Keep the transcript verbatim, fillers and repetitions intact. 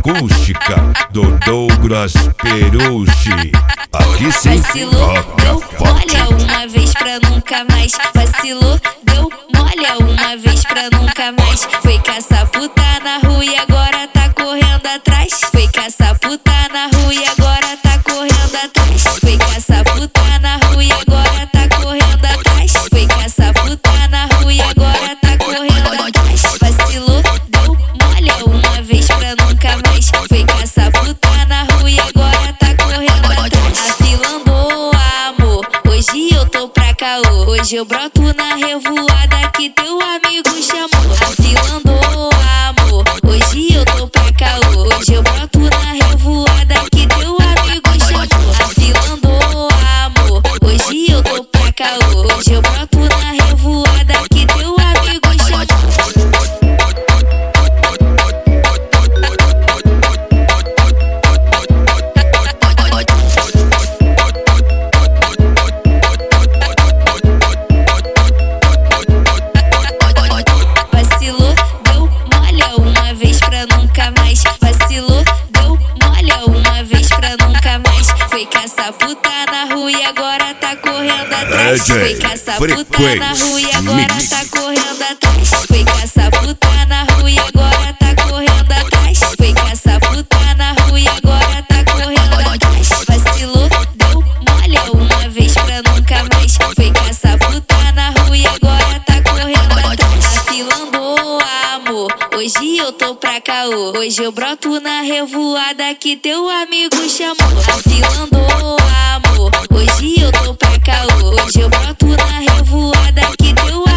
acústica do Douglas Perucci. Aqui sim, vacilou, deu mole uma vez pra nunca mais. Vacilou, deu mole uma vez pra nunca mais. Foi caçar puta na rua e agora tá correndo atrás. Foi caçar puta na rua e agora tá correndo atrás. Foi caçar puta na rua e agora tá correndo atrás. Foi caçar puta na rua e agora tá correndo atrás. Vacilou, deu mole uma vez pra nunca mais. Foi caçar puta na rua e agora tá correndo atrás. A fila andou, amor, hoje eu tô pra caô. Hoje eu broto na revoada que teu amigo chamou. A fila andou, amor, hoje eu tô pra caô. Hoje eu broto na revoada que teu amigo chamou. A fila andou, amor, hoje eu tô pra caô. Hoje eu broto na revoada que teu amigo chamou. Vacilou, deu mole uma vez pra nunca mais. Vacilou, deu mole uma vez pra nunca mais. Foi caçar puta na rua e agora tá correndo atrás. Foi caçar puta na rua e agora tá correndo atrás. Foi caçar puta na rua e agora tá correndo atrás. Foi caçar puta na rua e agora tá correndo atrás. Vacilou, deu mole uma vez pra nunca mais. Foi caçar puta na rua e agora tá correndo atrás. A fila andou, amor, hoje eu tô pra caô. Hoje eu broto na revoada que teu amigo chamou. A fila andou, amor, hoje eu tô pra caô. Hoje eu broto na revoada que teu